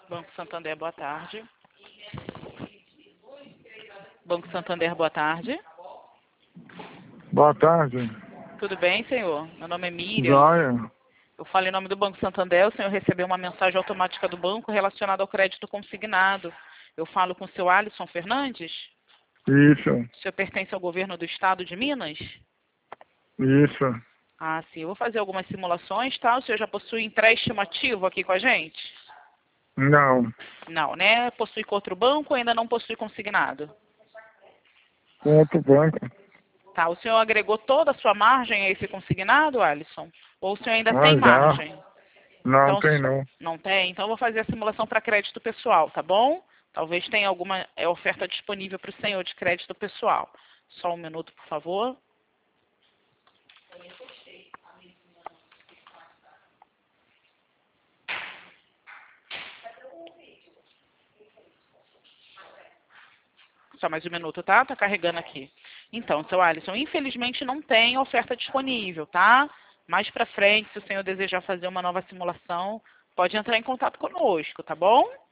Banco Santander, boa tarde. Banco Santander, boa tarde. Boa tarde. Tudo bem, senhor? Meu nome é Miriam. Joia. Eu falo em nome do Banco Santander. O senhor recebeu uma mensagem automática do banco relacionada ao crédito consignado. Eu falo com o seu Alisson Fernandes? Isso. O senhor pertence ao governo do estado de Minas? Isso. Ah, sim. Eu vou fazer algumas simulações, tá? O senhor já possui empréstimo ativo aqui com a gente? Não. Não, né? Possui com outro banco ou ainda não possui consignado? Com outro banco. Tá. O senhor agregou toda a sua margem a esse consignado, Alisson? Ou o senhor ainda Ah, tem já. margem? Não Então, tem não. não tem? Então, eu vou fazer a simulação para crédito pessoal, tá bom? Talvez tenha alguma oferta disponível para o senhor de crédito pessoal. Só um minuto, por favor. Só mais um minuto, tá? Tá carregando aqui. Então, seu Alisson, infelizmente não tem oferta disponível, tá? Mais para frente, se o senhor desejar fazer uma nova simulação, pode entrar em contato conosco, tá bom?